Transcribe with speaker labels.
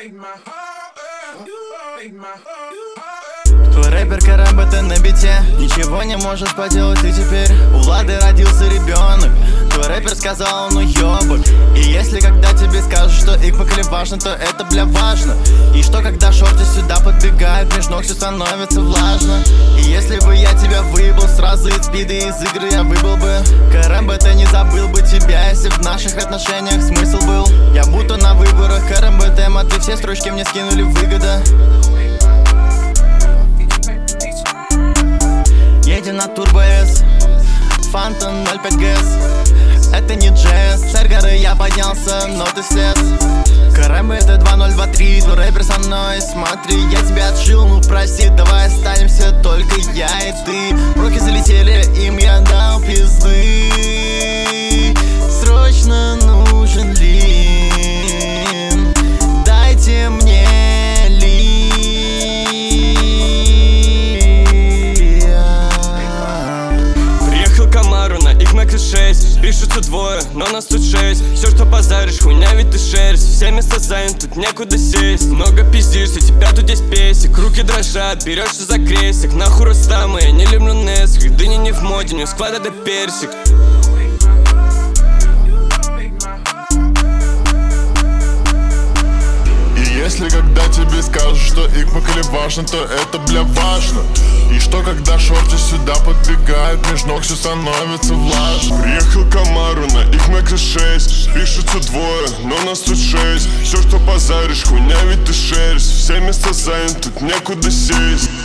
Speaker 1: Твой рэпер Карамба, ты на бите. Ничего не можешь поделать ты теперь. У Влады родился ребенок. Твой рэпер сказал, ну ёбок. И если когда тебе скажут, что их бэкли важно, то это, бля, важно. И что когда шорты сюда подбегают, меж ног все становится влажно. И если бы я тебя выбыл сразу из спиды, из игры я выбыл бы. Карамба, ты не забыл бы тебя, если в наших отношениях смысл был. Я будто на выборах, Карамба, тема, ты все строчки мне скинули выгода. Едем на Turbo S, Phantom 05 ГС. Это не джесс, царь горы, я поднялся, но ты слез. Карамба, это 2023, твой рэпер со мной. Смотри, я тебя отшил, ну прости, давай останемся только я и ты. Руки залетели, им я дал пизды. Срочно нужен лин, дайте мне лин.
Speaker 2: Камару на их Максе 6. Пишутся двое, но нас тут 6. Все, что базаришь, хуйня, ведь ты шерсть. Все места заняты, тут некуда сесть. Много пиздишься, тебя тут здесь песик. Руки дрожат, берешься за крестик. Нахуй Рустамы, я не люблю Несквик. Дыни не в моде, не склада да персик.
Speaker 3: Если когда тебе скажут, что их бэкли важно, то это, бля, важно. И что когда шорты сюда подбегают, меж ног все становится влажно.
Speaker 4: Приехал Камару на их Максе 6. Пишутся двое, но нас тут 6. Все, что базаришь, хуйня, ведь ты шерсть. Все места заняты, тут некуда сесть.